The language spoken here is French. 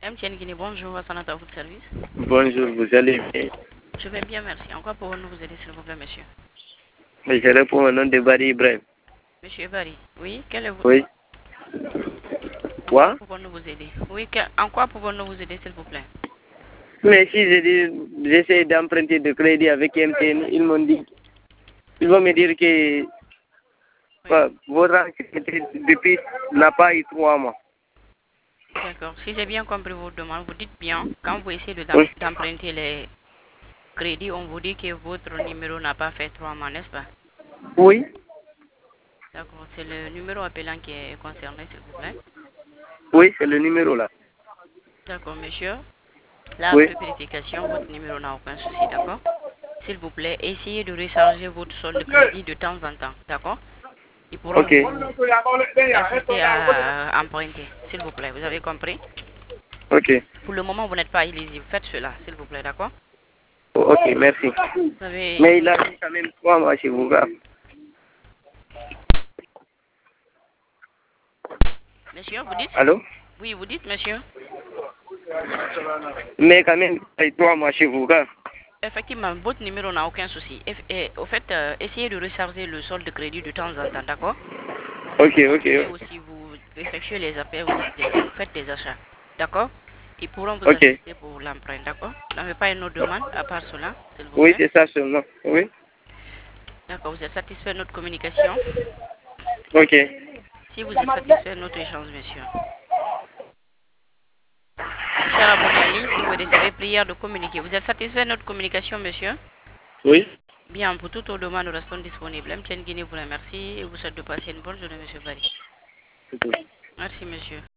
MTN Guinée, bonjour, à votre service. Bonjour, vous allez bien? Je vais bien, merci. En quoi pouvons-nous vous aider, s'il vous plaît, monsieur? Je réponds au nom de Barry Ibrahim. Monsieur Barry, oui, quel est votre... Oui. En quoi Quoi? pouvons-nous vous aider? Oui, en quoi pouvons-nous vous aider, s'il vous plaît? Mais si j'essaie d'emprunter de crédit avec MTN, ils vont me dire que votre activité depuis n'a pas eu 3 mois. D'accord. Si j'ai bien compris vos demandes, vous dites bien, quand vous essayez Oui. d'emprunter les crédits, on vous dit que votre numéro n'a pas fait 3 mois, n'est-ce pas? Oui. D'accord. C'est le numéro appelant qui est concerné, s'il vous plaît. Oui, c'est le numéro là. D'accord, monsieur. Là, Oui. après vérification, votre numéro n'a aucun souci, d'accord? S'il vous plaît, essayez de recharger votre solde de crédit de temps en temps, d'accord? Ils pourront Ok. vous assister à emprunter, s'il vous plaît. Vous avez compris? Ok. Pour le moment, vous n'êtes pas éligible. Faites cela, s'il vous plaît, d'accord? Ok, merci. Vous avez... Mais il a mis quand même 3 mois chez vous, gars. Monsieur, vous dites? Allô? Oui, vous dites, monsieur? Mais quand même, il y a 3 mois chez vous, gars. Effectivement, votre numéro n'a aucun souci. Et, au fait, essayez de recharger le solde de crédit de temps en temps, d'accord? Ok, Vous ok. pouvez aussi vous effectuer les appels, vous faites des achats, d'accord? Ils pourront vous Ok. assister pour l'emprunt, d'accord? Vous n'avez pas une autre demande à part cela, s'il vous Oui, plaît? c'est ça seulement. Oui. D'accord, vous êtes satisfait de notre communication? Ok. Si vous êtes satisfait de notre échange, monsieur. Cher abonné en ligne, si vous recevez prière de communiquer, vous êtes satisfait de notre communication, monsieur? Oui. Bien, pour toutes vos demandes, nous restons disponibles. MTN Guinée vous remercie et vous souhaite de passer une bonne journée, monsieur Barry. Merci, monsieur.